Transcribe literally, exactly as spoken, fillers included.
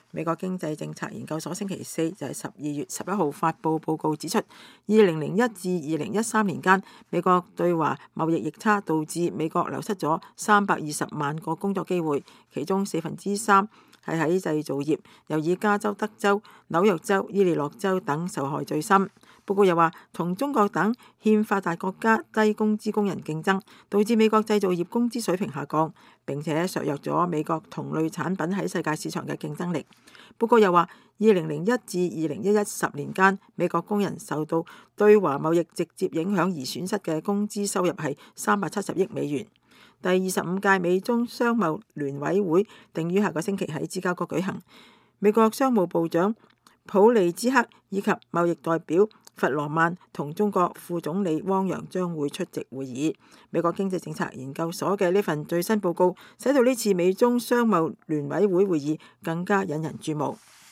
美國經濟政策研究所星期四就係十二月十一號發布報告指出，二零零一至二零一三年間，美國對華貿易逆差導致美國流失咗三百二十萬個工作機會，其中四分之三係喺製造業，又以加州、德州、紐約州、伊利諾州等受害最深。報告又話，同中國等欠發達國家低工資工人競爭，導致美國製造業工資水平下降，並且削弱咗美國同類產品喺世界市場嘅競爭力。報告又話，二零零一至二零一一十年間，美國工人受到對華貿易直接影響而損失嘅工資收入係三百七十億美元。第二十五屆美中商貿聯委會定於下個星期喺芝加哥舉行，美國商務部長普利茲克以及貿易代表弗羅曼同中國副總理汪洋將會出席會議。美國經濟政策研究所嘅呢份最新報告，使到呢次美中商貿聯委會會議更加引人注目。